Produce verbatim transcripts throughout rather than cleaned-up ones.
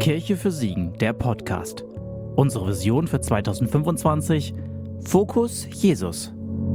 Kirche für Siegen, der Podcast. Unsere Vision für zweitausendfünfundzwanzig: Fokus Jesus.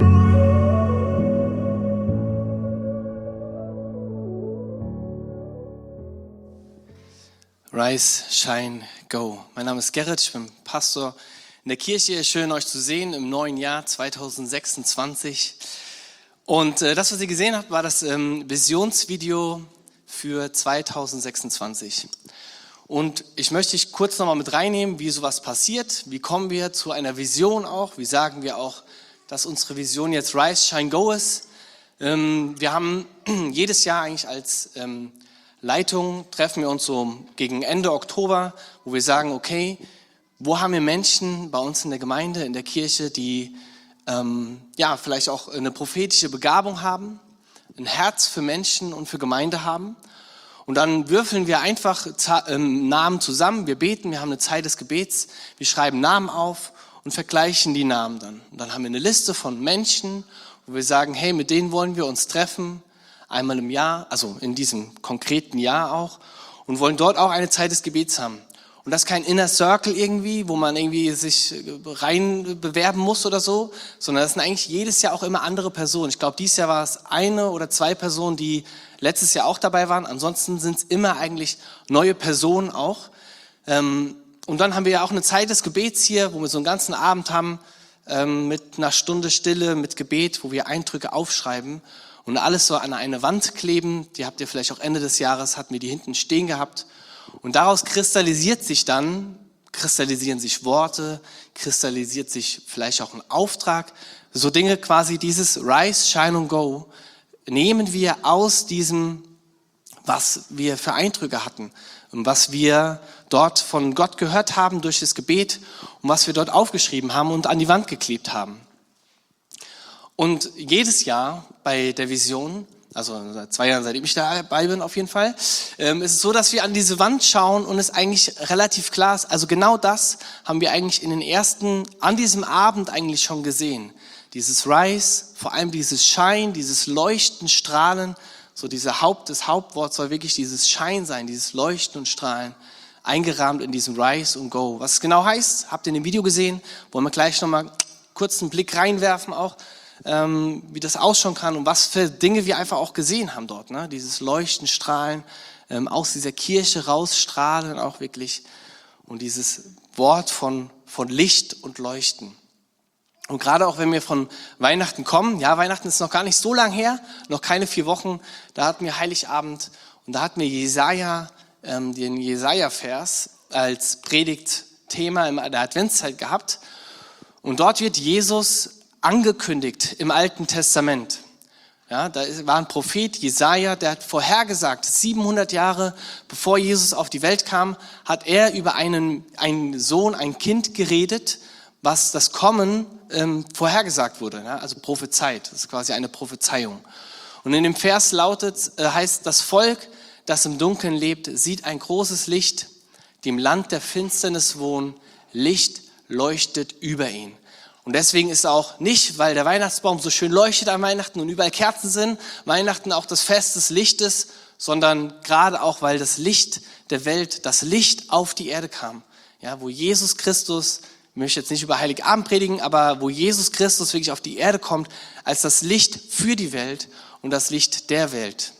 Rise, Shine, Go. Mein Name ist Gerrit, ich bin Pastor in der Kirche. Schön, euch zu sehen im neuen Jahr zweitausendsechsundzwanzig. Und äh, das, was ihr gesehen habt, war das ähm, Visionsvideo für zweitausendsechsundzwanzig. Und ich möchte dich kurz nochmal mit reinnehmen, wie sowas passiert. Wie kommen wir zu einer Vision auch? Wie sagen wir auch, dass unsere Vision jetzt Rise, Shine, Go ist? Ähm, wir haben jedes Jahr eigentlich als ähm, Leitung, treffen wir uns so gegen Ende Oktober, wo wir sagen, okay, wo haben wir Menschen bei uns in der Gemeinde, in der Kirche, die ähm, ja vielleicht auch eine prophetische Begabung haben, ein Herz für Menschen und für Gemeinde haben. Und dann würfeln wir einfach Namen zusammen, wir beten, wir haben eine Zeit des Gebets, wir schreiben Namen auf und vergleichen die Namen dann. Und dann haben wir eine Liste von Menschen, wo wir sagen, hey, mit denen wollen wir uns treffen, einmal im Jahr, also in diesem konkreten Jahr auch, und wollen dort auch eine Zeit des Gebets haben. Und das ist kein Inner Circle irgendwie, wo man irgendwie sich rein bewerben muss oder so, sondern das sind eigentlich jedes Jahr auch immer andere Personen. Ich glaube, dieses Jahr war es eine oder zwei Personen, die letztes Jahr auch dabei waren. Ansonsten sind es immer eigentlich neue Personen auch. Und dann haben wir ja auch eine Zeit des Gebets hier, wo wir so einen ganzen Abend haben mit einer Stunde Stille, mit Gebet, wo wir Eindrücke aufschreiben und alles so an eine Wand kleben. Die habt ihr vielleicht auch Ende des Jahres, hatten wir die hinten stehen gehabt. Und daraus kristallisiert sich dann, kristallisieren sich Worte, kristallisiert sich vielleicht auch ein Auftrag. So Dinge quasi, dieses Rise, Shine und Go, nehmen wir aus diesem, was wir für Eindrücke hatten und was wir dort von Gott gehört haben durch das Gebet und was wir dort aufgeschrieben haben und an die Wand geklebt haben. Und jedes Jahr bei der Vision, also seit zwei Jahren, seitdem ich dabei bin auf jeden Fall, ähm, ist es so, dass wir an diese Wand schauen und es eigentlich relativ klar ist, also genau das haben wir eigentlich in den ersten, an diesem Abend eigentlich schon gesehen. Dieses Rise, vor allem dieses Shine, dieses Leuchten, Strahlen, so dieser Haupt, das Hauptwort soll wirklich dieses Shine sein, dieses Leuchten und Strahlen, eingerahmt in diesem Rise und Go. Was es genau heißt, habt ihr in dem Video gesehen, wollen wir gleich nochmal kurz einen Blick reinwerfen auch, Ähm, wie das ausschauen kann und was für Dinge wir einfach auch gesehen haben dort. Ne? Dieses Leuchten, Strahlen, ähm, aus dieser Kirche rausstrahlen auch wirklich und dieses Wort von, von Licht und Leuchten. Und gerade auch wenn wir von Weihnachten kommen, ja, Weihnachten ist noch gar nicht so lang her, noch keine vier Wochen, da hatten wir Heiligabend und da hatten wir Jesaja, ähm, den Jesaja-Vers als Predigtthema in der Adventszeit gehabt und dort wird Jesus angekündigt im Alten Testament. Ja, da war ein Prophet, Jesaja, der hat vorhergesagt, siebenhundert Jahre bevor Jesus auf die Welt kam, hat er über einen, einen Sohn, ein Kind geredet, was das Kommen ähm, vorhergesagt wurde, ja, also prophezeit. Das ist quasi eine Prophezeiung. Und in dem Vers lautet, äh, heißt, das Volk, das im Dunkeln lebt, sieht ein großes Licht, die im Land der Finsternis wohnen, Licht leuchtet über ihn. Und deswegen ist auch nicht, weil der Weihnachtsbaum so schön leuchtet an Weihnachten und überall Kerzen sind, Weihnachten auch das Fest des Lichtes, sondern gerade auch, weil das Licht der Welt, das Licht auf die Erde kam. Ja, wo Jesus Christus, ich möchte jetzt nicht über Heiligabend predigen, aber wo Jesus Christus wirklich auf die Erde kommt, als das Licht für die Welt und das Licht der Welt.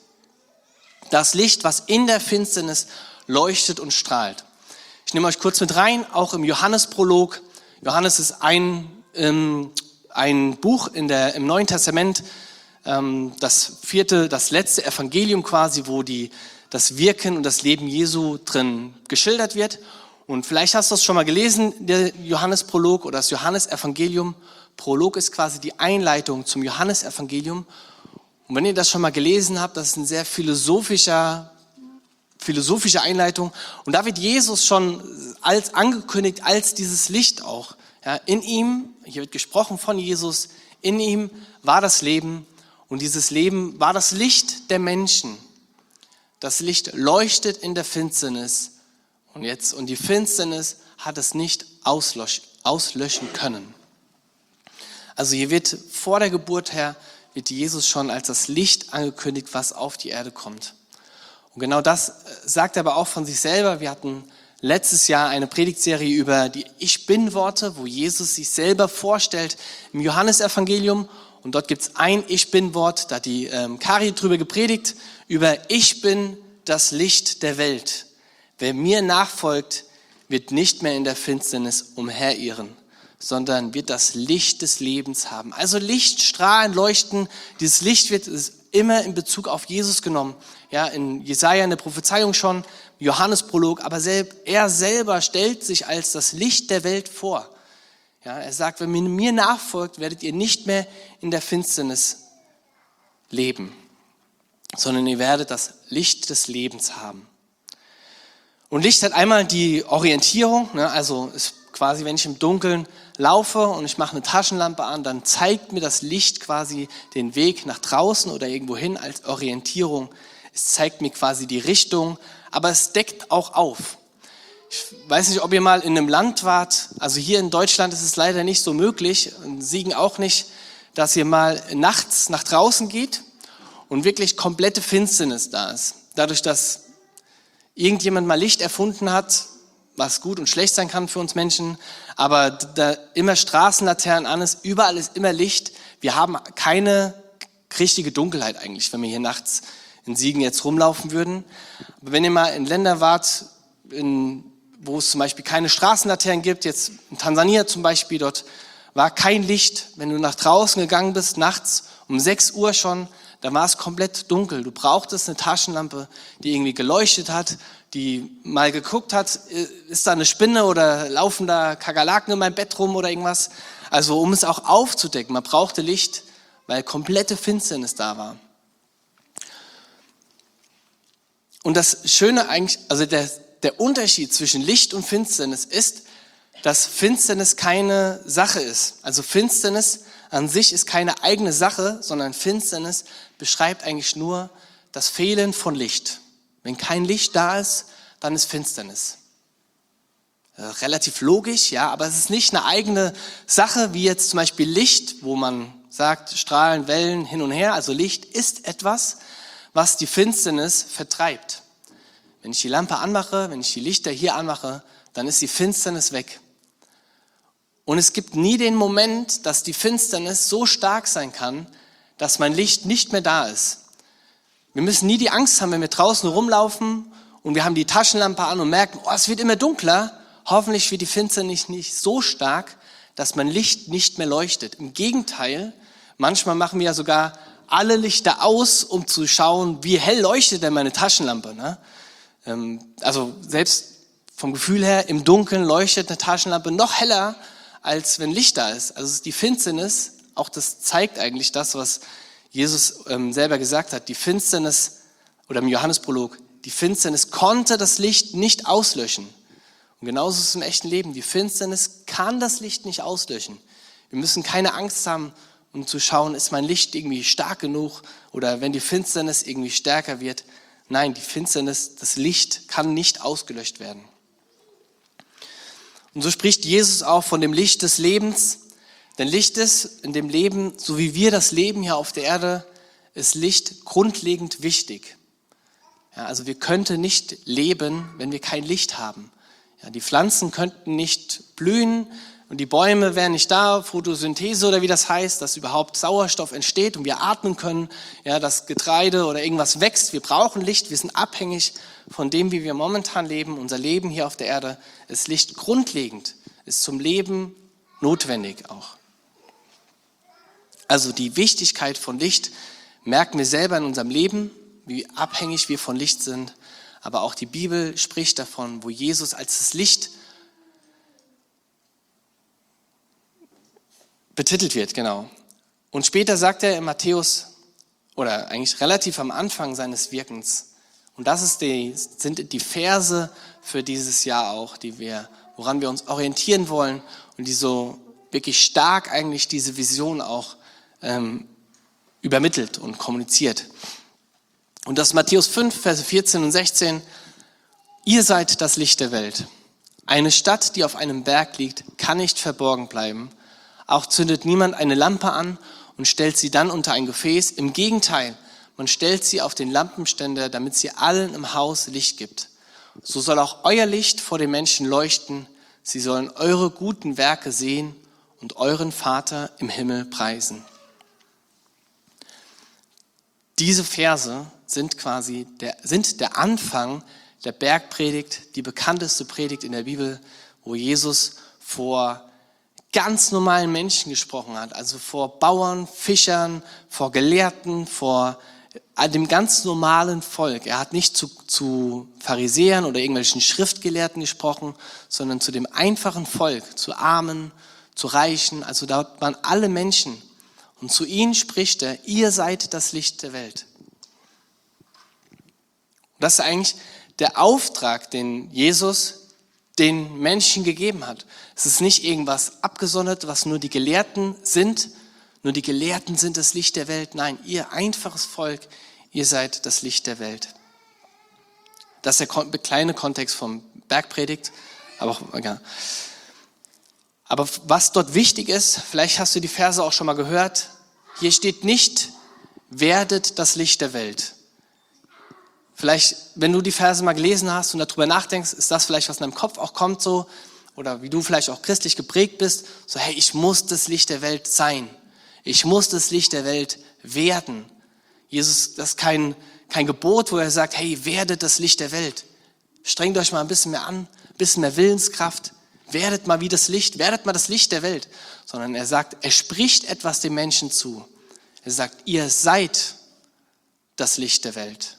Das Licht, was in der Finsternis leuchtet und strahlt. Ich nehme euch kurz mit rein, auch im Johannesprolog. Johannes ist ein Ähm, ein Buch in der, im Neuen Testament, ähm, das vierte, das letzte Evangelium quasi, wo die, das Wirken und das Leben Jesu drin geschildert wird. Und vielleicht hast du es schon mal gelesen, der Johannesprolog oder das Johannesevangelium. Prolog ist quasi die Einleitung zum Johannesevangelium. Und wenn ihr das schon mal gelesen habt, das ist ein sehr philosophischer, philosophische Einleitung. Und da wird Jesus schon als angekündigt, als dieses Licht auch. Ja, in ihm, hier wird gesprochen von Jesus, in ihm war das Leben und dieses Leben war das Licht der Menschen. Das Licht leuchtet in der Finsternis und jetzt und die Finsternis hat es nicht auslösch, auslöschen können. Also hier wird vor der Geburt her, wird Jesus schon als das Licht angekündigt, was auf die Erde kommt. Und genau das sagt er aber auch von sich selber. Wir hatten letztes Jahr eine Predigtserie über die Ich-Bin-Worte, wo Jesus sich selber vorstellt im Johannesevangelium. Und dort gibt es ein Ich-Bin-Wort, da hat die ähm, Kari drüber gepredigt, über Ich bin das Licht der Welt. Wer mir nachfolgt, wird nicht mehr in der Finsternis umherirren, sondern wird das Licht des Lebens haben. Also Licht, Strahlen, Leuchten, dieses Licht wird immer in Bezug auf Jesus genommen. Ja, in Jesaja in der Prophezeiung schon, Johannesprolog, aber er selber stellt sich als das Licht der Welt vor. Ja, er sagt, wenn ihr mir nachfolgt, werdet ihr nicht mehr in der Finsternis leben, sondern ihr werdet das Licht des Lebens haben. Und Licht hat einmal die Orientierung, ne, also ist quasi, wenn ich im Dunkeln laufe und ich mache eine Taschenlampe an, dann zeigt mir das Licht quasi den Weg nach draußen oder irgendwo hin als Orientierung. Es zeigt mir quasi die Richtung, aber es deckt auch auf. Ich weiß nicht, ob ihr mal in einem Land wart, also hier in Deutschland ist es leider nicht so möglich, in Siegen auch nicht, dass ihr mal nachts nach draußen geht und wirklich komplette Finsternis da ist. Dadurch, dass irgendjemand mal Licht erfunden hat, was gut und schlecht sein kann für uns Menschen, aber da immer Straßenlaternen an ist, überall ist immer Licht. Wir haben keine richtige Dunkelheit eigentlich, wenn wir hier nachts in Siegen jetzt rumlaufen würden. Aber wenn ihr mal in Länder wart, in, wo es zum Beispiel keine Straßenlaternen gibt, jetzt in Tansania zum Beispiel, dort war kein Licht. Wenn du nach draußen gegangen bist, nachts um sechs Uhr schon, dann war es komplett dunkel. Du brauchtest eine Taschenlampe, die irgendwie geleuchtet hat, die mal geguckt hat, ist da eine Spinne oder laufen da Kakerlaken in meinem Bett rum oder irgendwas. Also um es auch aufzudecken, man brauchte Licht, weil komplette Finsternis da war. Und das Schöne eigentlich, also der, der Unterschied zwischen Licht und Finsternis ist, dass Finsternis keine Sache ist. Also Finsternis an sich ist keine eigene Sache, sondern Finsternis beschreibt eigentlich nur das Fehlen von Licht. Wenn kein Licht da ist, dann ist Finsternis. Relativ logisch, ja, aber es ist nicht eine eigene Sache, wie jetzt zum Beispiel Licht, wo man sagt, Strahlen, Wellen, hin und her. Also Licht ist etwas, was die Finsternis vertreibt. Wenn ich die Lampe anmache, wenn ich die Lichter hier anmache, dann ist die Finsternis weg. Und es gibt nie den Moment, dass die Finsternis so stark sein kann, dass mein Licht nicht mehr da ist. Wir müssen nie die Angst haben, wenn wir draußen rumlaufen und wir haben die Taschenlampe an und merken, oh, es wird immer dunkler. Hoffentlich wird die Finsternis nicht so stark, dass mein Licht nicht mehr leuchtet. Im Gegenteil, manchmal machen wir ja sogar alle Lichter aus, um zu schauen, wie hell leuchtet denn meine Taschenlampe. Ne? Also selbst vom Gefühl her, im Dunkeln leuchtet eine Taschenlampe noch heller, als wenn Licht da ist. Also die Finsternis, auch das zeigt eigentlich das, was Jesus ähm, selber gesagt hat. Die Finsternis, oder im Johannesprolog, die Finsternis konnte das Licht nicht auslöschen. Und genauso ist es im echten Leben. Die Finsternis kann das Licht nicht auslöschen. Wir müssen keine Angst haben, um zu schauen, ist mein Licht irgendwie stark genug oder wenn die Finsternis irgendwie stärker wird. Nein, die Finsternis, das Licht kann nicht ausgelöscht werden. Und so spricht Jesus auch von dem Licht des Lebens. Denn Licht ist in dem Leben, so wie wir das Leben hier auf der Erde, ist Licht grundlegend wichtig. Ja, also wir könnten nicht leben, wenn wir kein Licht haben. Ja, die Pflanzen könnten nicht blühen und die Bäume wären nicht da, Photosynthese oder wie das heißt, dass überhaupt Sauerstoff entsteht und wir atmen können, ja, dass Getreide oder irgendwas wächst. Wir brauchen Licht, wir sind abhängig von dem, wie wir momentan leben. Unser Leben hier auf der Erde ist Licht grundlegend, ist zum Leben notwendig auch. Also die Wichtigkeit von Licht merken wir selber in unserem Leben, wie abhängig wir von Licht sind. Aber auch die Bibel spricht davon, wo Jesus als das Licht betitelt wird, genau. Und später sagt er in Matthäus, oder eigentlich relativ am Anfang seines Wirkens, und das ist die, sind die Verse für dieses Jahr auch, die wir, woran wir uns orientieren wollen und die so wirklich stark eigentlich diese Vision auch ähm, übermittelt und kommuniziert. Und das ist Matthäus fünf, Verse vierzehn und sechzehn. Ihr seid das Licht der Welt. Eine Stadt, die auf einem Berg liegt, kann nicht verborgen bleiben. Auch zündet niemand eine Lampe an und stellt sie dann unter ein Gefäß. Im Gegenteil, man stellt sie auf den Lampenständer, damit sie allen im Haus Licht gibt. so soll auch euer Licht vor den Menschen leuchten. Sie sollen eure guten Werke sehen und euren Vater im Himmel preisen. Diese Verse sind quasi der, sind der Anfang der Bergpredigt, die bekannteste Predigt in der Bibel, wo Jesus vor ganz normalen Menschen gesprochen hat, also vor Bauern, Fischern, vor Gelehrten, vor dem ganz normalen Volk. Er hat nicht zu, zu Pharisäern oder irgendwelchen Schriftgelehrten gesprochen, sondern zu dem einfachen Volk, zu Armen, zu Reichen, also da waren alle Menschen. Und zu ihnen spricht er, ihr seid das Licht der Welt. Und das ist eigentlich der Auftrag, den Jesus den Menschen gegeben hat. Es ist nicht irgendwas abgesondert, was nur die Gelehrten sind. Nur die Gelehrten sind das Licht der Welt. Nein, ihr einfaches Volk, ihr seid das Licht der Welt. Das ist der kleine Kontext vom Bergpredigt. Aber, auch, ja. aber was dort wichtig ist, vielleicht hast du die Verse auch schon mal gehört, hier steht nicht, werdet das Licht der Welt. Vielleicht, wenn du die Verse mal gelesen hast und darüber nachdenkst, ist das vielleicht, was in deinem Kopf auch kommt so, oder wie du vielleicht auch christlich geprägt bist, so hey, ich muss das Licht der Welt sein. Ich muss das Licht der Welt werden. Jesus, das ist kein, kein Gebot, wo er sagt, hey, werdet das Licht der Welt. Strengt euch mal ein bisschen mehr an, ein bisschen mehr Willenskraft. Werdet mal wie das Licht, werdet mal das Licht der Welt. Sondern er sagt, er spricht etwas den Menschen zu. Er sagt, ihr seid das Licht der Welt.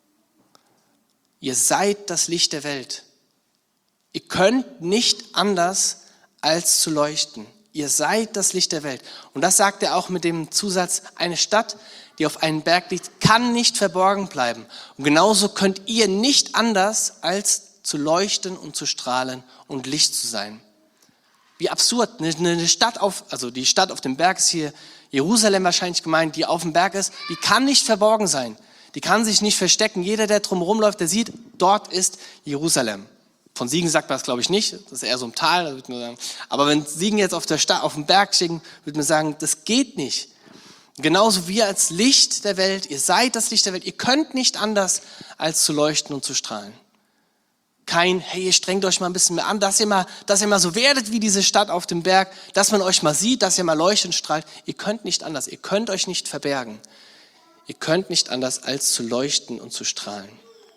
Ihr seid das Licht der Welt. Ihr könnt nicht anders als zu leuchten. Ihr seid das Licht der Welt. Und das sagt er auch mit dem Zusatz, eine Stadt, die auf einem Berg liegt, kann nicht verborgen bleiben. Und genauso könnt ihr nicht anders als zu leuchten und zu strahlen und Licht zu sein. Wie absurd, eine Stadt auf, also die Stadt auf dem Berg ist hier Jerusalem wahrscheinlich gemeint, die auf dem Berg ist, die kann nicht verborgen sein. Die kann sich nicht verstecken. Jeder, der drum rumläuft, der sieht, dort ist Jerusalem. Von Siegen sagt man das, glaube ich, nicht. Das ist eher so im Tal. Würde man sagen. Aber wenn Siegen jetzt auf, der Stadt, auf dem Berg stehen, würde man sagen, das geht nicht. Genauso wie als Licht der Welt. Ihr seid das Licht der Welt. Ihr könnt nicht anders, als zu leuchten und zu strahlen. Kein, hey, ihr strengt euch mal ein bisschen mehr an, dass ihr mal, dass ihr mal so werdet wie diese Stadt auf dem Berg, dass man euch mal sieht, dass ihr mal leuchtet und strahlt. Ihr könnt nicht anders. Ihr könnt euch nicht verbergen. Ihr könnt nicht anders, als zu leuchten und zu strahlen.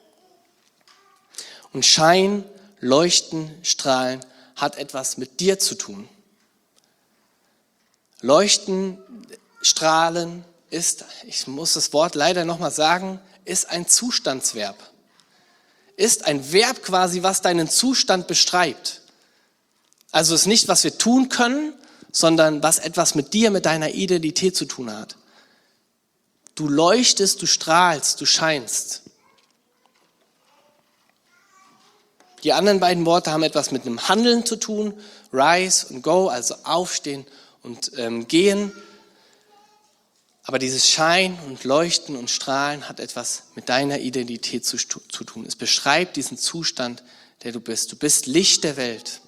Und Schein, Leuchten, Strahlen hat etwas mit dir zu tun. Leuchten, Strahlen ist, ich muss das Wort leider nochmal sagen, ist ein Zustandsverb. Ist ein Verb quasi, was deinen Zustand beschreibt. Also ist nicht, was wir tun können, sondern was etwas mit dir, mit deiner Identität zu tun hat. Du leuchtest, du strahlst, du scheinst. Die anderen beiden Worte haben etwas mit einem Handeln zu tun, rise und go, also aufstehen und ähm, gehen. Aber dieses Schein und Leuchten und Strahlen hat etwas mit deiner Identität zu, zu tun. Es beschreibt diesen Zustand, der du bist. Du bist Licht der Welt.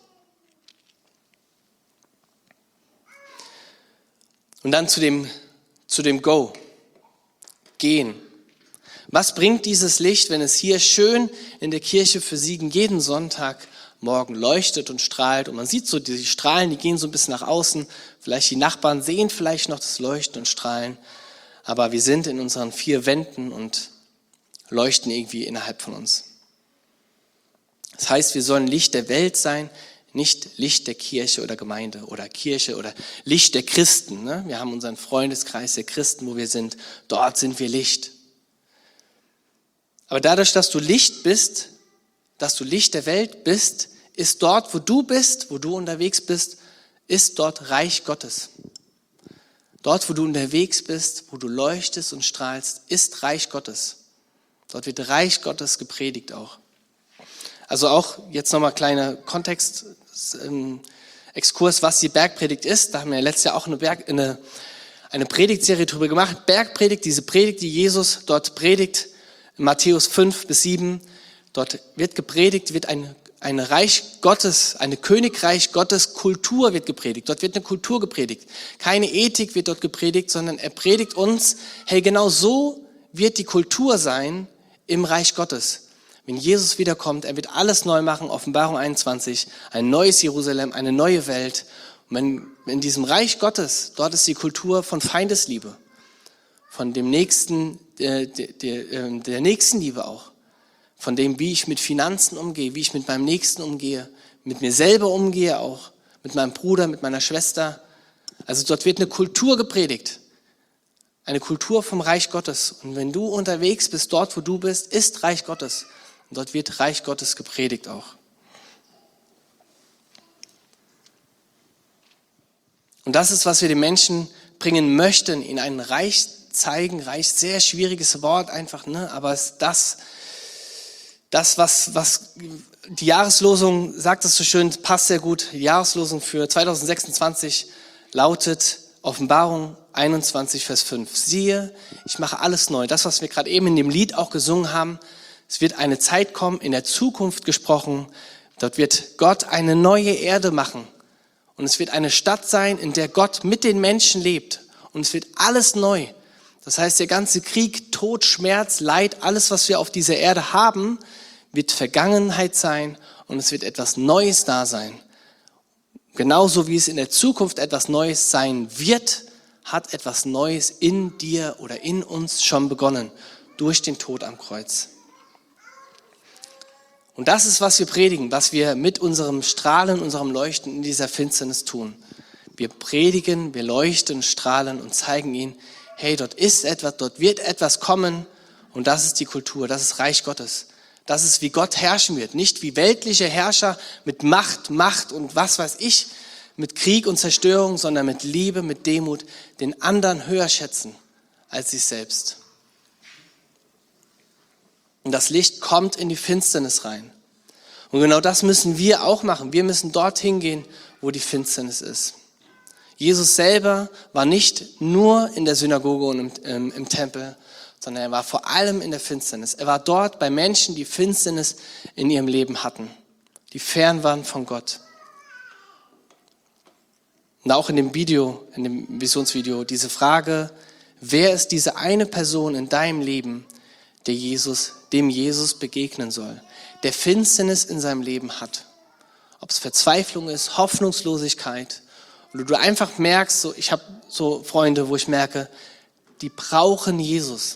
Und dann zu dem, zu dem Go. Gehen. Was bringt dieses Licht, wenn es hier schön in der Kirche für Siegen jeden Sonntagmorgen leuchtet und strahlt und man sieht so, die Strahlen, die gehen so ein bisschen nach außen, vielleicht die Nachbarn sehen vielleicht noch das Leuchten und Strahlen, aber wir sind in unseren vier Wänden und leuchten irgendwie innerhalb von uns. Das heißt, wir sollen Licht der Welt sein, nicht Licht der Kirche oder Gemeinde oder Kirche oder Licht der Christen. Ne? Wir haben unseren Freundeskreis der Christen, wo wir sind. Dort sind wir Licht. Aber dadurch, dass du Licht bist, dass du Licht der Welt bist, ist dort, wo du bist, wo du unterwegs bist, ist dort Reich Gottes. Dort, wo du unterwegs bist, wo du leuchtest und strahlst, ist Reich Gottes. Dort wird Reich Gottes gepredigt auch. Also auch jetzt nochmal kleiner Kontext, ähm, Exkurs, was die Bergpredigt ist. Da haben wir letztes Jahr auch eine, Berg, eine, eine Predigtserie drüber gemacht. Bergpredigt, diese Predigt, die Jesus dort predigt, in Matthäus fünf bis sieben, dort wird gepredigt, wird ein, ein Reich Gottes, eine Königreich Gottes Kultur wird gepredigt. Dort wird eine Kultur gepredigt. Keine Ethik wird dort gepredigt, sondern er predigt uns, hey, genau so wird die Kultur sein im Reich Gottes. Wenn Jesus wiederkommt, er wird alles neu machen, Offenbarung einundzwanzig, ein neues Jerusalem, eine neue Welt. Und wenn in diesem Reich Gottes, dort ist die Kultur von Feindesliebe, von dem Nächsten, der, der, der Nächstenliebe auch, von dem, wie ich mit Finanzen umgehe, wie ich mit meinem Nächsten umgehe, mit mir selber umgehe auch, mit meinem Bruder, mit meiner Schwester. Also dort wird eine Kultur gepredigt, eine Kultur vom Reich Gottes. Und wenn du unterwegs bist, dort wo du bist, ist Reich Gottes. Und dort wird Reich Gottes gepredigt auch. Und das ist, was wir den Menschen bringen möchten, in ein Reich zeigen. Reich, sehr schwieriges Wort einfach, ne? Aber es ist das, das was, was die Jahreslosung sagt es so schön, passt sehr gut. Die Jahreslosung für zwanzig sechsundzwanzig lautet Offenbarung einundzwanzig, Vers fünf. Siehe, ich mache alles neu. Das, was wir gerade eben in dem Lied auch gesungen haben. Es wird eine Zeit kommen, in der Zukunft gesprochen. Dort wird Gott eine neue Erde machen. Und es wird eine Stadt sein, in der Gott mit den Menschen lebt. Und es wird alles neu. Das heißt, der ganze Krieg, Tod, Schmerz, Leid, alles, was wir auf dieser Erde haben, wird Vergangenheit sein und es wird etwas Neues da sein. Genauso wie es in der Zukunft etwas Neues sein wird, hat etwas Neues in dir oder in uns schon begonnen, durch den Tod am Kreuz. Und das ist, was wir predigen, was wir mit unserem Strahlen, unserem Leuchten in dieser Finsternis tun. Wir predigen, wir leuchten, strahlen und zeigen ihnen, hey, dort ist etwas, dort wird etwas kommen und das ist die Kultur, das ist Reich Gottes. Das ist, wie Gott herrschen wird, nicht wie weltliche Herrscher mit Macht, Macht und was weiß ich, mit Krieg und Zerstörung, sondern mit Liebe, mit Demut, den anderen höher schätzen als sich selbst. Und das Licht kommt in die Finsternis rein. Und genau das müssen wir auch machen. Wir müssen dorthin gehen, wo die Finsternis ist. Jesus selber war nicht nur in der Synagoge und im, im, im Tempel, sondern er war vor allem in der Finsternis. Er war dort bei Menschen, die Finsternis in ihrem Leben hatten, die fern waren von Gott. Und auch in dem Video, in dem Visionsvideo, diese Frage, wer ist diese eine Person in deinem Leben, der Jesus, dem Jesus begegnen soll, der Finsternis in seinem Leben hat. Ob es Verzweiflung ist, Hoffnungslosigkeit, oder du einfach merkst, so, ich habe so Freunde, wo ich merke, die brauchen Jesus.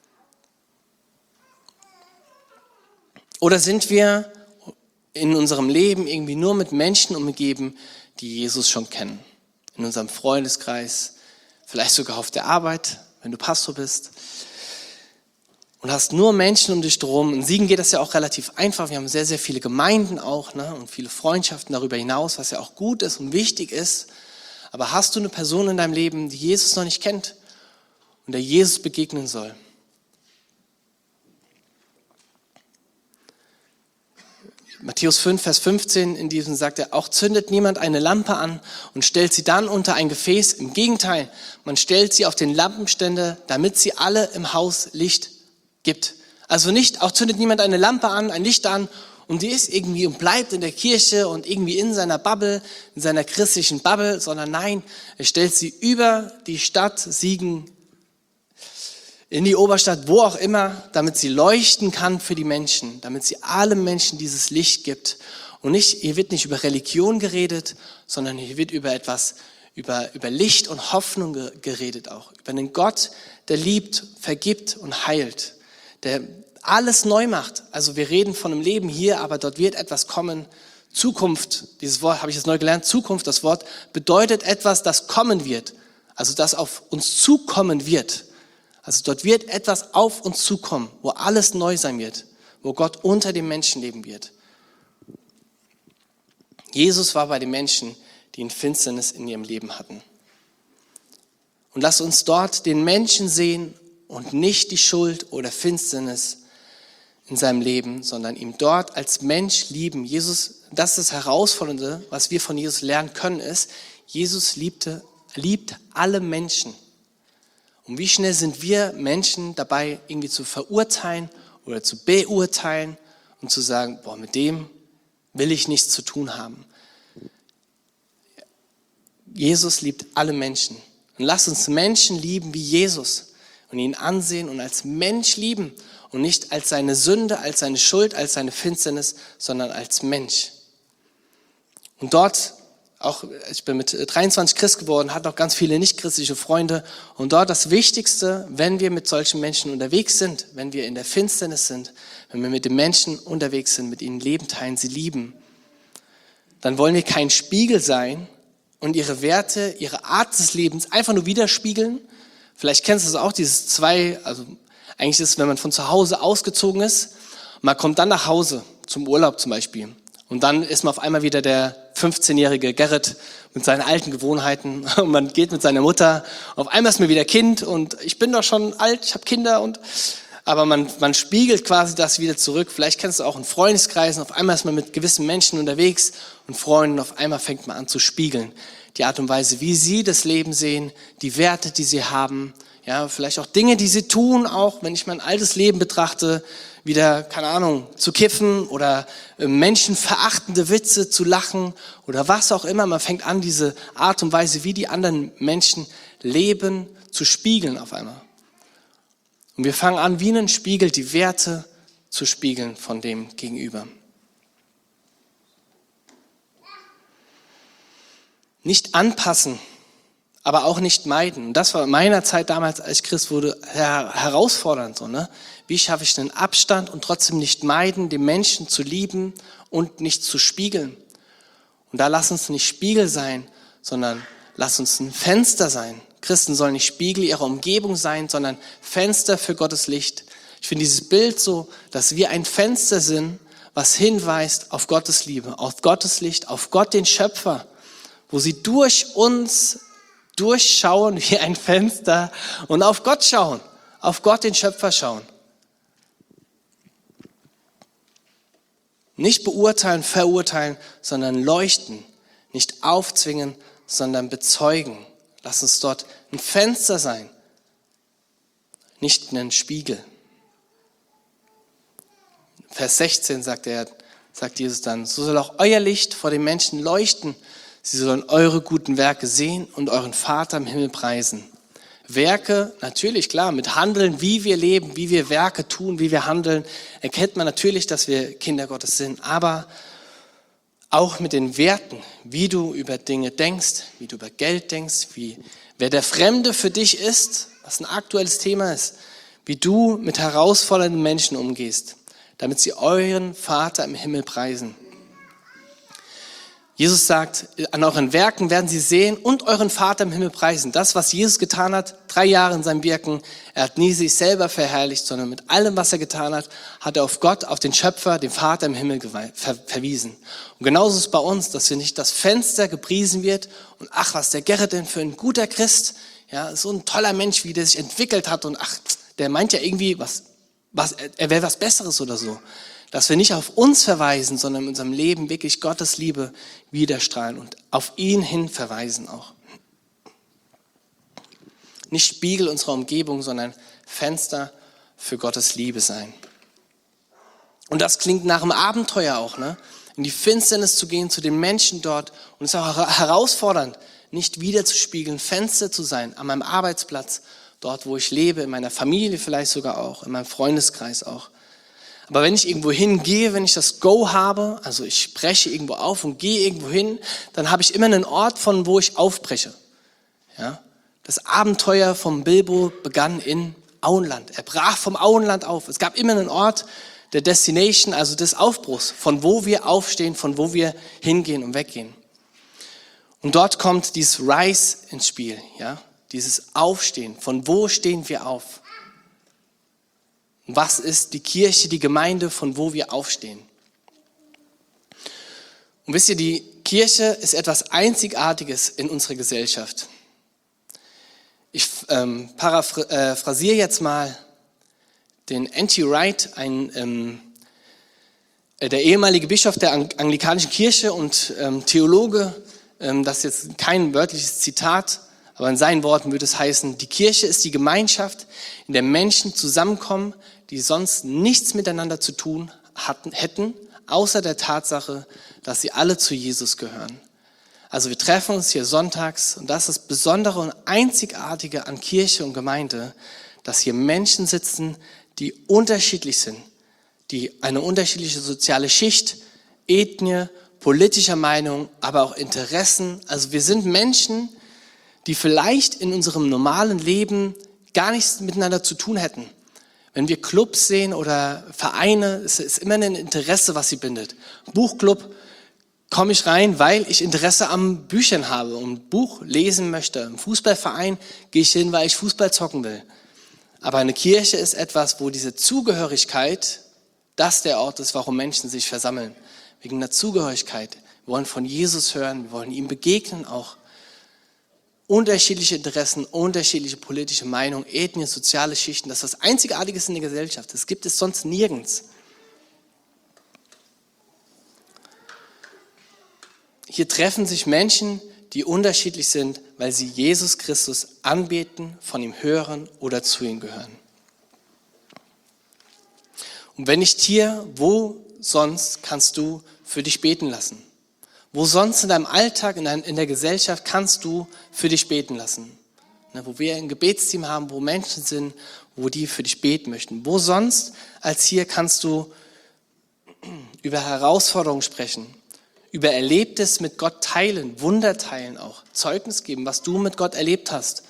Oder sind wir in unserem Leben irgendwie nur mit Menschen umgeben, die Jesus schon kennen? In unserem Freundeskreis, vielleicht sogar auf der Arbeit, wenn du Pastor bist. Und hast nur Menschen um dich drum. In Siegen geht das ja auch relativ einfach. Wir haben sehr, sehr viele Gemeinden auch, ne? Und viele Freundschaften darüber hinaus, was ja auch gut ist und wichtig ist. Aber hast du eine Person in deinem Leben, die Jesus noch nicht kennt und der Jesus begegnen soll? Matthäus fünf, Vers fünfzehn, in diesem sagt er, auch zündet niemand eine Lampe an und stellt sie dann unter ein Gefäß. Im Gegenteil, man stellt sie auf den Lampenständer, damit sie alle im Haus Licht gibt. Also nicht, auch zündet niemand eine Lampe an, ein Licht an und die ist irgendwie und bleibt in der Kirche und irgendwie in seiner Bubble, in seiner christlichen Bubble, sondern nein, er stellt sie über die Stadt Siegen, in die Oberstadt, wo auch immer, damit sie leuchten kann für die Menschen, damit sie allen Menschen dieses Licht gibt. Und nicht, hier wird nicht über Religion geredet, sondern hier wird über etwas, über, über Licht und Hoffnung geredet auch. Über einen Gott, der liebt, vergibt und heilt, der alles neu macht. Also wir reden von einem Leben hier, aber dort wird etwas kommen. Zukunft, dieses Wort habe ich jetzt neu gelernt, Zukunft, das Wort bedeutet etwas, das kommen wird. Also das auf uns zukommen wird. Also dort wird etwas auf uns zukommen, wo alles neu sein wird, wo Gott unter den Menschen leben wird. Jesus war bei den Menschen, die in Finsternis in ihrem Leben hatten. Und lass uns dort den Menschen sehen und nicht die Schuld oder Finsternis in seinem Leben, sondern ihn dort als Mensch lieben. Jesus, das ist das Herausfordernde, was wir von Jesus lernen können, ist, Jesus liebte, liebt alle Menschen. Und wie schnell sind wir Menschen dabei, irgendwie zu verurteilen oder zu beurteilen und zu sagen, boah, mit dem will ich nichts zu tun haben. Jesus liebt alle Menschen. Und lasst uns Menschen lieben wie Jesus und ihn ansehen und als Mensch lieben und nicht als seine Sünde, als seine Schuld, als seine Finsternis, sondern als Mensch. Und dort, auch ich bin mit dreiundzwanzig Christ geworden, hatte auch ganz viele nicht-christliche Freunde. Und dort das Wichtigste, wenn wir mit solchen Menschen unterwegs sind, wenn wir in der Finsternis sind, wenn wir mit den Menschen unterwegs sind, mit ihnen Leben teilen, sie lieben, dann wollen wir kein Spiegel sein und ihre Werte, ihre Art des Lebens einfach nur widerspiegeln. Vielleicht kennst du es auch, dieses zwei, also eigentlich ist es, wenn man von zu Hause ausgezogen ist, man kommt dann nach Hause, zum Urlaub zum Beispiel. Und dann ist man auf einmal wieder der fünfzehnjährige Gerrit mit seinen alten Gewohnheiten. Und man geht mit seiner Mutter. Auf einmal ist man wieder Kind und ich bin doch schon alt, ich habe Kinder. Und aber man, man spiegelt quasi das wieder zurück. Vielleicht kennst du auch in Freundeskreisen. Auf einmal ist man mit gewissen Menschen unterwegs und Freunden. Auf einmal fängt man an zu spiegeln. Die Art und Weise, wie sie das Leben sehen, die Werte, die sie haben. Ja, vielleicht auch Dinge, die sie tun, auch wenn ich mein altes Leben betrachte, wieder, keine Ahnung, zu kiffen oder äh, menschenverachtende Witze zu lachen oder was auch immer. Man fängt an, diese Art und Weise, wie die anderen Menschen leben, zu spiegeln auf einmal. Und wir fangen an, wie ein Spiegel, die Werte zu spiegeln von dem Gegenüber. Nicht anpassen, aber auch nicht meiden. Und das war in meiner Zeit damals, als ich Christ wurde, her- herausfordernd. So, ne? Wie schaffe ich den Abstand und trotzdem nicht meiden, den Menschen zu lieben und nicht zu spiegeln? Und da lass uns nicht Spiegel sein, sondern lass uns ein Fenster sein. Christen sollen nicht Spiegel ihrer Umgebung sein, sondern Fenster für Gottes Licht. Ich finde dieses Bild so, dass wir ein Fenster sind, was hinweist auf Gottes Liebe, auf Gottes Licht, auf Gott, den Schöpfer, wo sie durch uns durchschauen wie ein Fenster und auf Gott schauen, auf Gott, den Schöpfer schauen. Nicht beurteilen, verurteilen, sondern leuchten. Nicht aufzwingen, sondern bezeugen. Lass uns dort ein Fenster sein, nicht ein Spiegel. Vers sechzehn sagt er, sagt Jesus dann, so soll auch euer Licht vor den Menschen leuchten. Sie sollen eure guten Werke sehen und euren Vater im Himmel preisen. Werke, natürlich, klar, mit Handeln, wie wir leben, wie wir Werke tun, wie wir handeln, erkennt man natürlich, dass wir Kinder Gottes sind. Aber auch mit den Werten, wie du über Dinge denkst, wie du über Geld denkst, wie, wer der Fremde für dich ist, was ein aktuelles Thema ist, wie du mit herausfordernden Menschen umgehst, damit sie euren Vater im Himmel preisen. Jesus sagt, an euren Werken werden sie sehen und euren Vater im Himmel preisen. Das, was Jesus getan hat, drei Jahre in seinem Wirken, er hat nie sich selber verherrlicht, sondern mit allem, was er getan hat, hat er auf Gott, auf den Schöpfer, den Vater im Himmel ver- verwiesen. Und genauso ist es bei uns, dass wir nicht das Fenster gepriesen wird und ach, was der Gerrit denn für ein guter Christ, ja, so ein toller Mensch, wie der sich entwickelt hat und ach, der meint ja irgendwie, was, was, er wäre was Besseres oder so. Dass wir nicht auf uns verweisen, sondern in unserem Leben wirklich Gottes Liebe widerstrahlen und auf ihn hin verweisen auch. Nicht Spiegel unserer Umgebung, sondern Fenster für Gottes Liebe sein. Und das klingt nach einem Abenteuer auch, ne? In die Finsternis zu gehen, zu den Menschen dort. Und es ist auch herausfordernd, nicht wiederzuspiegeln, Fenster zu sein an meinem Arbeitsplatz, dort wo ich lebe, in meiner Familie vielleicht sogar auch, in meinem Freundeskreis auch. Aber wenn ich irgendwo hingehe, wenn ich das Go habe, also ich spreche irgendwo auf und gehe irgendwo hin, dann habe ich immer einen Ort, von wo ich aufbreche. Ja? Das Abenteuer vom Bilbo begann in Auenland. Er brach vom Auenland auf. Es gab immer einen Ort der Destination, also des Aufbruchs, von wo wir aufstehen, von wo wir hingehen und weggehen. Und dort kommt dieses Rise ins Spiel, ja? Dieses Aufstehen. Von wo stehen wir auf? Was ist die Kirche, die Gemeinde, von wo wir aufstehen? Und wisst ihr, die Kirche ist etwas Einzigartiges in unserer Gesellschaft. Ich ähm, paraphrasiere jetzt mal den N T Wright, ein, ähm, der ehemalige Bischof der anglikanischen Kirche und ähm, Theologe. Ähm, das ist jetzt kein wörtliches Zitat, aber in seinen Worten würde es heißen, die Kirche ist die Gemeinschaft, in der Menschen zusammenkommen, die sonst nichts miteinander zu tun hatten, hätten, außer der Tatsache, dass sie alle zu Jesus gehören. Also wir treffen uns hier sonntags und das ist das Besondere und Einzigartige an Kirche und Gemeinde, dass hier Menschen sitzen, die unterschiedlich sind, die eine unterschiedliche soziale Schicht, Ethnie, politischer Meinung, aber auch Interessen. Also wir sind Menschen, die vielleicht in unserem normalen Leben gar nichts miteinander zu tun hätten. Wenn wir Clubs sehen oder Vereine, es ist immer ein Interesse, was sie bindet. Buchclub, komme ich rein, weil ich Interesse am Büchern habe und ein Buch lesen möchte. Im Fußballverein gehe ich hin, weil ich Fußball zocken will. Aber eine Kirche ist etwas, wo diese Zugehörigkeit, das der Ort ist, warum Menschen sich versammeln. Wegen der Zugehörigkeit. Wir wollen von Jesus hören, wir wollen ihm begegnen auch. Unterschiedliche Interessen, unterschiedliche politische Meinungen, Ethnien, soziale Schichten, das ist was Einzigartiges in der Gesellschaft. Das gibt es sonst nirgends. Hier treffen sich Menschen, die unterschiedlich sind, weil sie Jesus Christus anbeten, von ihm hören oder zu ihm gehören. Und wenn nicht hier, wo sonst kannst du für dich beten lassen? Wo sonst in deinem Alltag, in, dein, in der Gesellschaft kannst du für dich beten lassen? Ne, wo wir ein Gebetsteam haben, wo Menschen sind, wo die für dich beten möchten. Wo sonst als hier kannst du über Herausforderungen sprechen, über Erlebtes mit Gott teilen, Wunder teilen auch, Zeugnis geben, was du mit Gott erlebt hast.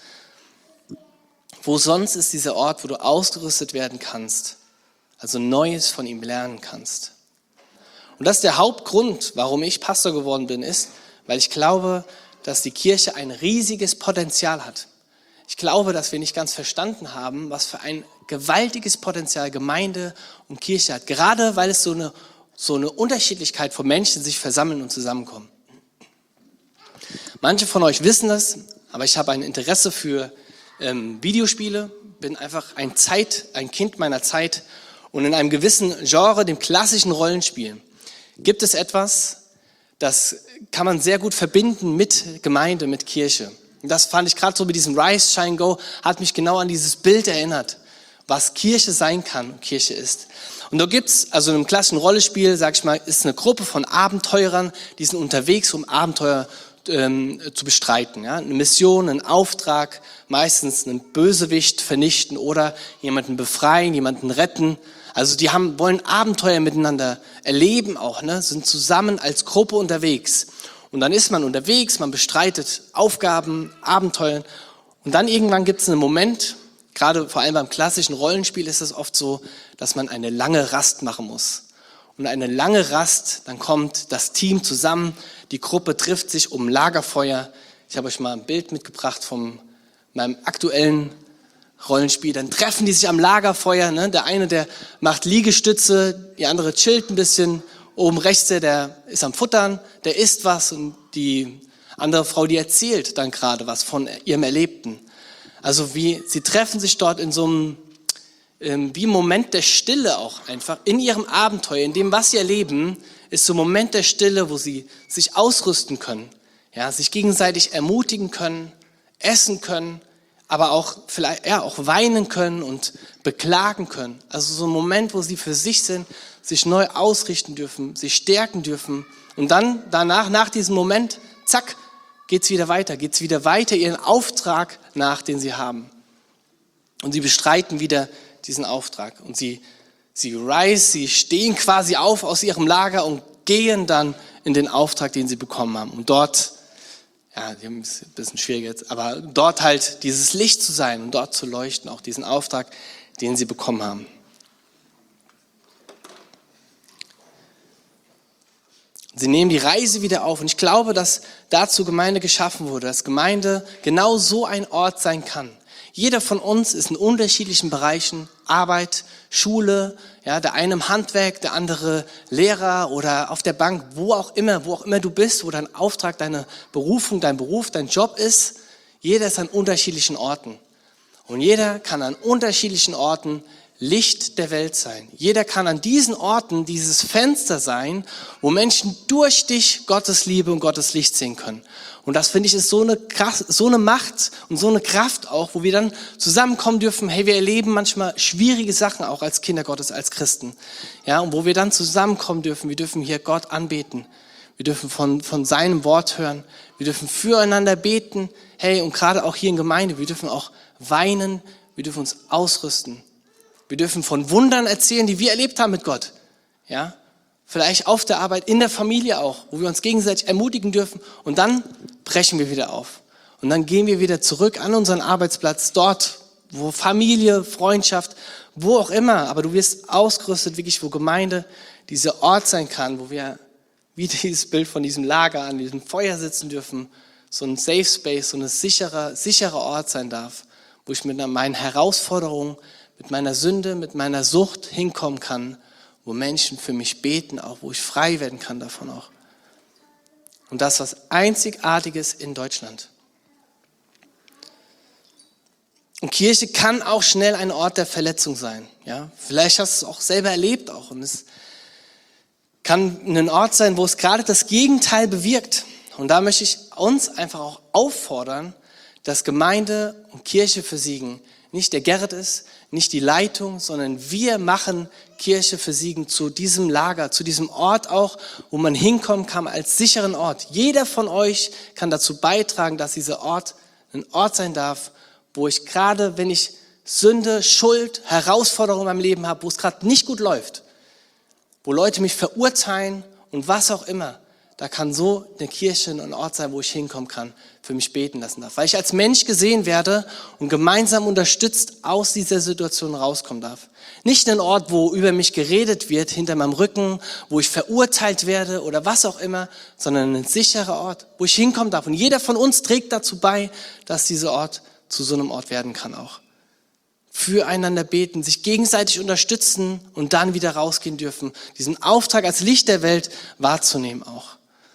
Wo sonst ist dieser Ort, wo du ausgerüstet werden kannst, also Neues von ihm lernen kannst. Und das ist der Hauptgrund, warum ich Pastor geworden bin, ist, weil ich glaube, dass die Kirche ein riesiges Potenzial hat. Ich glaube, dass wir nicht ganz verstanden haben, was für ein gewaltiges Potenzial Gemeinde und Kirche hat. Gerade weil es so eine, so eine Unterschiedlichkeit von Menschen sich versammeln und zusammenkommen. Manche von euch wissen das, aber ich habe ein Interesse für ähm, Videospiele, bin einfach ein, Zeit, ein Kind meiner Zeit und in einem gewissen Genre, dem klassischen Rollenspiel, gibt es etwas, das kann man sehr gut verbinden mit Gemeinde, mit Kirche. Und das fand ich gerade so mit diesem Rise, Shine, Go, hat mich genau an dieses Bild erinnert, was Kirche sein kann und Kirche ist. Und da gibt's, also in einem klassischen Rollenspiel, sag ich mal, ist eine Gruppe von Abenteurern, die sind unterwegs, um Abenteuer ähm, zu bestreiten. Ja? Eine Mission, einen Auftrag, meistens einen Bösewicht vernichten oder jemanden befreien, jemanden retten. Also die haben, wollen Abenteuer miteinander erleben auch, ne? Sind zusammen als Gruppe unterwegs. Und dann ist man unterwegs, man bestreitet Aufgaben, Abenteuer. Und dann irgendwann gibt es einen Moment, gerade vor allem beim klassischen Rollenspiel ist es oft so, dass man eine lange Rast machen muss. Und eine lange Rast, dann kommt das Team zusammen, die Gruppe trifft sich um Lagerfeuer. Ich habe euch mal ein Bild mitgebracht von meinem aktuellen Rollenspiel, dann treffen die sich am Lagerfeuer, ne? Der eine, der macht Liegestütze, die andere chillt ein bisschen, oben rechts der, der ist am Futtern, der isst was und die andere Frau, die erzählt dann gerade was von ihrem Erlebten. Also wie, sie treffen sich dort in so einem, ähm, wie Moment der Stille auch einfach, in ihrem Abenteuer, in dem, was sie erleben, ist so ein Moment der Stille, wo sie sich ausrüsten können, ja, sich gegenseitig ermutigen können, essen können, aber auch vielleicht ja auch weinen können und beklagen können. Also so ein Moment, wo sie für sich sind, sich neu ausrichten dürfen, sich stärken dürfen. Und dann danach, nach diesem Moment, zack, geht's wieder weiter, geht's wieder weiter ihren Auftrag nach, den sie haben. Und sie bestreiten wieder diesen Auftrag. Und sie, sie rise, sie stehen quasi auf aus ihrem Lager und gehen dann in den Auftrag, den sie bekommen haben. Und dort ja, die haben es ein bisschen schwierig jetzt, aber dort halt dieses Licht zu sein und dort zu leuchten, auch diesen Auftrag, den sie bekommen haben. Sie nehmen die Reise wieder auf und ich glaube, dass dazu Gemeinde geschaffen wurde, dass Gemeinde genau so ein Ort sein kann. Jeder von uns ist in unterschiedlichen Bereichen, Arbeit, Schule, ja, der eine im Handwerk, der andere Lehrer oder auf der Bank, wo auch immer, wo auch immer du bist, wo dein Auftrag, deine Berufung, dein Beruf, dein Job ist. Jeder ist an unterschiedlichen Orten. Und jeder kann an unterschiedlichen Orten Licht der Welt sein. Jeder kann an diesen Orten dieses Fenster sein, wo Menschen durch dich Gottes Liebe und Gottes Licht sehen können. Und das finde ich ist so eine krass, so eine Macht und so eine Kraft auch, wo wir dann zusammenkommen dürfen. Hey, wir erleben manchmal schwierige Sachen auch als Kinder Gottes, als Christen. Ja, und wo wir dann zusammenkommen dürfen. Wir dürfen hier Gott anbeten. Wir dürfen von, von seinem Wort hören. Wir dürfen füreinander beten. Hey, und gerade auch hier in Gemeinde, wir dürfen auch weinen. Wir dürfen uns ausrüsten. Wir dürfen von Wundern erzählen, die wir erlebt haben mit Gott. Ja? Vielleicht auf der Arbeit, in der Familie auch, wo wir uns gegenseitig ermutigen dürfen. Und dann brechen wir wieder auf. Und dann gehen wir wieder zurück an unseren Arbeitsplatz, dort, wo Familie, Freundschaft, wo auch immer. Aber du wirst ausgerüstet, wirklich, wo Gemeinde dieser Ort sein kann, wo wir wie dieses Bild von diesem Lager an diesem Feuer sitzen dürfen, so ein Safe Space, so ein sicherer, sicherer Ort sein darf, wo ich mit meinen Herausforderungen, mit meiner Sünde, mit meiner Sucht hinkommen kann, wo Menschen für mich beten, auch wo ich frei werden kann davon auch. Und das ist was Einzigartiges in Deutschland. Und Kirche kann auch schnell ein Ort der Verletzung sein. Ja? Vielleicht hast du es auch selber erlebt auch. Und es kann ein Ort sein, wo es gerade das Gegenteil bewirkt. Und da möchte ich uns einfach auch auffordern, dass Gemeinde und Kirche für Siegen nicht der Gerrit ist, nicht die Leitung, sondern wir machen Kirche für Siegen zu diesem Lager, zu diesem Ort auch, wo man hinkommen kann als sicheren Ort. Jeder von euch kann dazu beitragen, dass dieser Ort ein Ort sein darf, wo ich gerade, wenn ich Sünde, Schuld, Herausforderungen in meinem Leben habe, wo es gerade nicht gut läuft, wo Leute mich verurteilen und was auch immer, da kann so eine Kirche ein Ort sein, wo ich hinkommen kann, für mich beten lassen darf. Weil ich als Mensch gesehen werde und gemeinsam unterstützt aus dieser Situation rauskommen darf. Nicht ein Ort, wo über mich geredet wird, hinter meinem Rücken, wo ich verurteilt werde oder was auch immer, sondern ein sicherer Ort, wo ich hinkommen darf. Und jeder von uns trägt dazu bei, dass dieser Ort zu so einem Ort werden kann auch. Füreinander beten, sich gegenseitig unterstützen und dann wieder rausgehen dürfen, diesen Auftrag als Licht der Welt wahrzunehmen auch.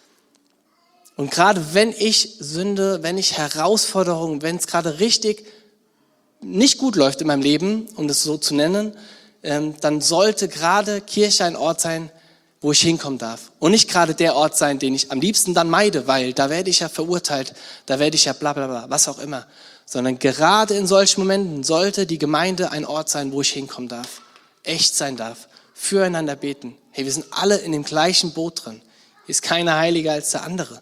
Und gerade wenn ich Sünde, wenn ich Herausforderungen, wenn es gerade richtig nicht gut läuft in meinem Leben, um das so zu nennen, dann sollte gerade Kirche ein Ort sein, wo ich hinkommen darf. Und nicht gerade der Ort sein, den ich am liebsten dann meide, weil da werde ich ja verurteilt, da werde ich ja bla bla bla, was auch immer. Sondern gerade in solchen Momenten sollte die Gemeinde ein Ort sein, wo ich hinkommen darf, echt sein darf, füreinander beten. Hey, wir sind alle in dem gleichen Boot drin. Hier ist keiner heiliger als der andere.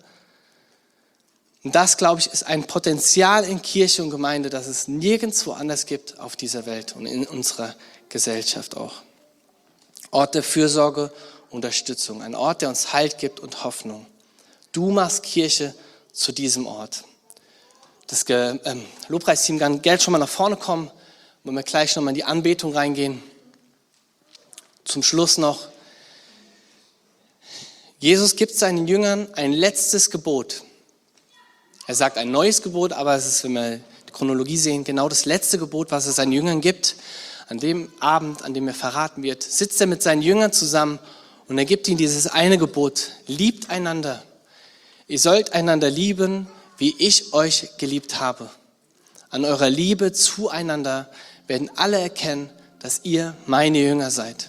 Und das, glaube ich, ist ein Potenzial in Kirche und Gemeinde, das es nirgendwo anders gibt auf dieser Welt und in unserer Gesellschaft auch. Ort der Fürsorge, Unterstützung, ein Ort, der uns Halt gibt und Hoffnung. Du machst Kirche zu diesem Ort. Das ähm, Lobpreisteam kann Geld schon mal nach vorne kommen, wenn wir gleich nochmal in die Anbetung reingehen. Zum Schluss noch. Jesus gibt seinen Jüngern ein letztes Gebot. Er sagt ein neues Gebot, aber es ist, wenn wir die Chronologie sehen, genau das letzte Gebot, was er seinen Jüngern gibt. An dem Abend, an dem er verraten wird, sitzt er mit seinen Jüngern zusammen und er gibt ihnen dieses eine Gebot. Liebt einander. Ihr sollt einander lieben, wie ich euch geliebt habe. An eurer Liebe zueinander werden alle erkennen, dass ihr meine Jünger seid.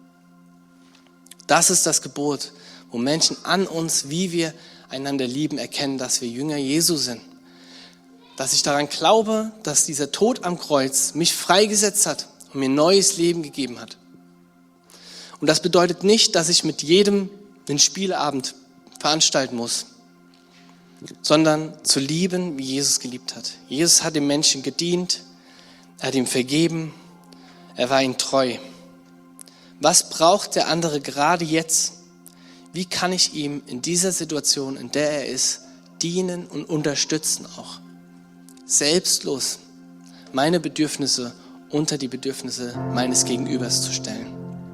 Das ist das Gebot, wo Menschen an uns, wie wir einander lieben, erkennen, dass wir Jünger Jesu sind. Dass ich daran glaube, dass dieser Tod am Kreuz mich freigesetzt hat und mir neues Leben gegeben hat. Und das bedeutet nicht, dass ich mit jedem einen Spieleabend veranstalten muss, sondern zu lieben, wie Jesus geliebt hat. Jesus hat dem Menschen gedient, er hat ihm vergeben, er war ihm treu. Was braucht der andere gerade jetzt? Wie kann ich ihm in dieser Situation, in der er ist, dienen und unterstützen auch? Selbstlos meine Bedürfnisse unter die Bedürfnisse meines Gegenübers zu stellen.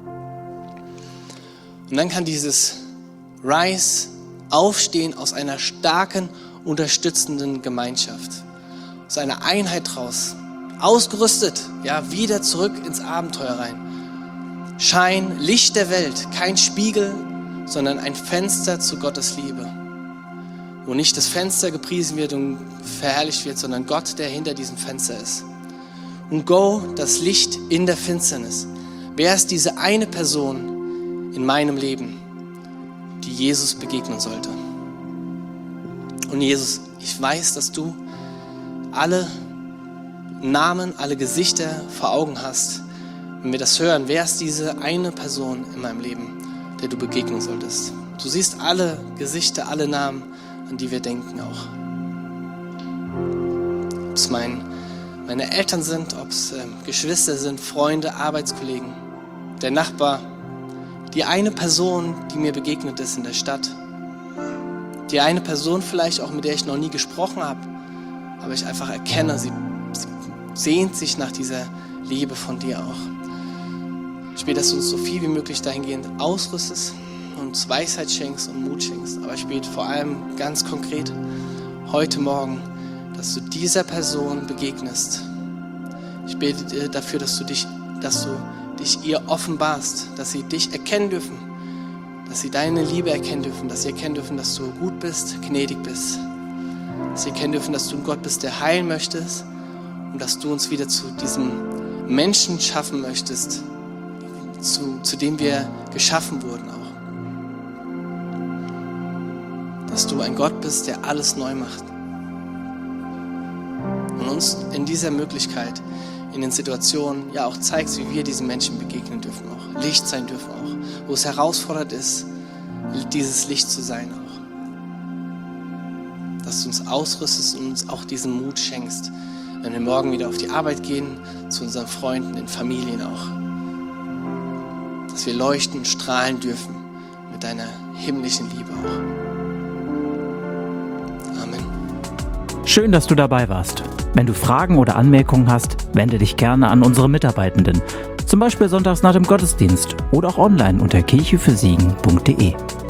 Und dann kann dieses Rise aufstehen aus einer starken, unterstützenden Gemeinschaft. Aus einer Einheit raus. Ausgerüstet, ja, wieder zurück ins Abenteuer rein. Schein, Licht der Welt, kein Spiegel, sondern ein Fenster zu Gottes Liebe. Wo nicht das Fenster gepriesen wird und verherrlicht wird, sondern Gott, der hinter diesem Fenster ist. Und go, das Licht in der Finsternis. Wer ist diese eine Person in meinem Leben, die Jesus begegnen sollte? Und Jesus, ich weiß, dass du alle Namen, alle Gesichter vor Augen hast. Wenn wir das hören, wer ist diese eine Person in meinem Leben, der du begegnen solltest? Du siehst alle Gesichter, alle Namen, an die wir denken auch. Ob es mein, meine Eltern sind, ob es ähm, Geschwister sind, Freunde, Arbeitskollegen, der Nachbar, die eine Person, die mir begegnet ist in der Stadt, die eine Person vielleicht auch, mit der ich noch nie gesprochen habe, aber ich einfach erkenne, sie, sie sehnt sich nach dieser Liebe von dir auch. Ich bete, dass du uns so viel wie möglich dahingehend ausrüstest, uns Weisheit schenkst und Mut schenkst. Aber ich bete vor allem ganz konkret heute Morgen, dass du dieser Person begegnest. Ich bete dafür, dass du dich, dass du dich ihr offenbarst, dass sie dich erkennen dürfen, dass sie deine Liebe erkennen dürfen, dass sie erkennen dürfen, dass du gut bist, gnädig bist, dass sie erkennen dürfen, dass du ein Gott bist, der heilen möchtest und dass du uns wieder zu diesem Menschen schaffen möchtest, zu, zu dem wir geschaffen wurden auch. Dass du ein Gott bist, der alles neu macht. Und uns in dieser Möglichkeit, in den Situationen, ja auch zeigst, wie wir diesen Menschen begegnen dürfen auch. Licht sein dürfen auch. Wo es herausfordernd ist, dieses Licht zu sein auch. Dass du uns ausrüstest und uns auch diesen Mut schenkst, wenn wir morgen wieder auf die Arbeit gehen, zu unseren Freunden, in Familien auch. Dass wir leuchten und strahlen dürfen mit deiner himmlischen Liebe auch. Amen. Schön, dass du dabei warst. Wenn du Fragen oder Anmerkungen hast, wende dich gerne an unsere Mitarbeitenden. Zum Beispiel sonntags nach dem Gottesdienst oder auch online unter kirche für siegen punkt de.